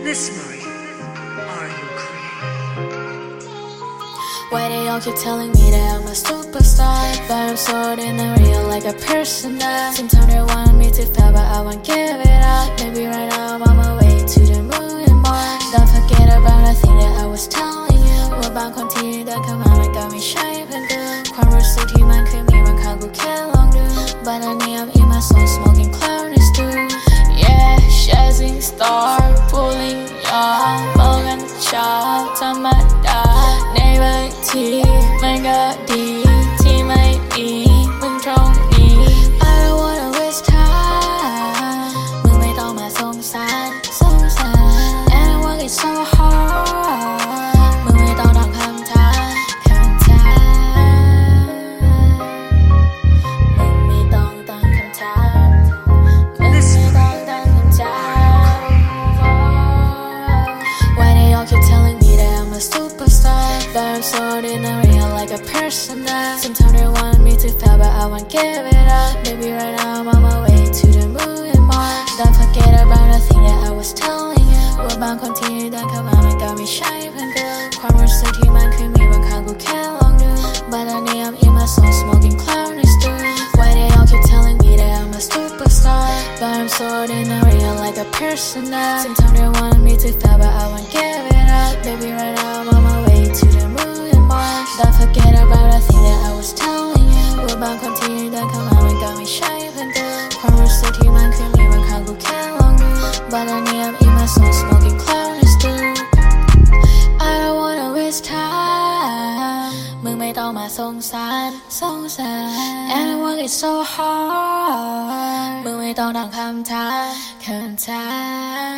Miss Marie, are you crazy? Why they all keep telling me that I'm a superstar, but I'm so ordinary, like a person that sometimes they want me to fail, but I won't give it up. Maybe right now I'm on my way to the moon and Mars. Don't forget about the thing that I was telling you ว่าบางคนที่เดินเข้ามามันก็ไม่ใช่เพื่อนกันความรู้สึกที่มันเคยมีบางครั้งกูแค่ลองดู But now I'm in my soul smoking cloud and stew. Yeah, chasing star, pulling your มองกันชอบธรรมดาในบางทีมันก็ดีที่ไม่มีมึงตรงนี้ I don't wanna waste time มึงไม่ต้องมาสงสาร And I work it so hard มึงไม่ต้องตอบคำถามมึงไม่ต้องตั้งคำถามมึงไม่ต้องตั้งคำถาม Why they all keep telling me that I'm a superstar, but I'm so ordinary, like a person that sometimes they want me to fail, but I won't give it up. Maybe right now I'm on my way to the moon and Mars. Don't forget about the thing that I was telling you ว่าบางคนที่เดินเข้ามามันก็ไม่ใช่เพื่อนกันความรู้สึกที่มันเคยมีบางครั้งกูแค่ลองดู But now I'm in my soul smoking cloud and stew. Why they all keep telling me that I'm a superstar, but I'm so ordinary, like a person that sometimes they want me to fail, but I won't give it up. Maybe right now I'm on my way to the moon and Mars. Don't forget about the thing that I was telling you ว่าบางคนที่เดินเข้ามามันก็ไม่ใช่เพื่อนกันความรู้สึกที่มันเคยมีบางครั้งกูแค่ลองดู But now I'm in my soul smoking cloud and stew. I don't wanna waste time มึงไม่ต้องมาสงสาร And I work it so hard มึงไม่ต้องตั้งคำถาม